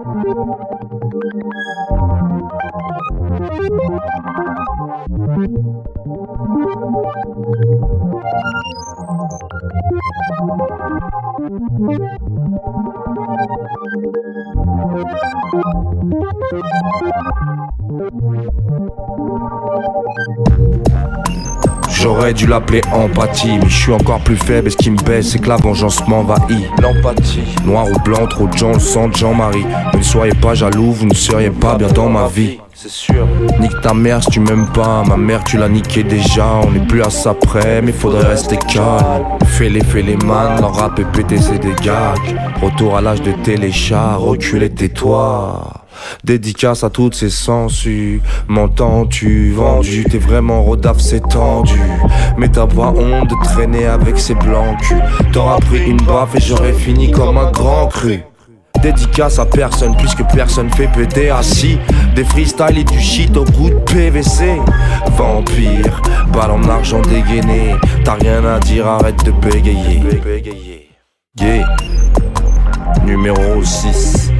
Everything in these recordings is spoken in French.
J'aurais dû l'appeler empathie, mais je suis encore plus faible et ce qui me baisse c'est que la vengeance m'envahit. L'empathie, noir ou blanc, trop de gens le sentent, Jean-Marie. Ne soyez pas jaloux, vous ne seriez pas bien dans ma vie. C'est sûr. Nique ta mère si tu m'aimes pas, ma mère tu l'as niqué déjà. On n'est plus à ça près, mais faudrait rester calme. Fais-les man, leur rap et péter c'est des gags. Retour à l'âge de téléchat, recule et tais-toi. Dédicace à toutes ces sangsues. M'entends-tu, vendu, t'es vraiment rodaf, c'est tendu. Mais t'as pas honte de traîner avec ces blancs culs. T'auras pris une baffe et j'aurais fini comme un grand cru. Dédicace à personne puisque personne fait péter assis. Des freestyles et du shit au goût de PVC. Vampire, balle en argent dégainé. T'as rien à dire, arrête de bégayer. Yeah. Numéro 6.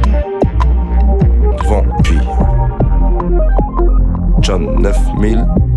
Vampire John 9000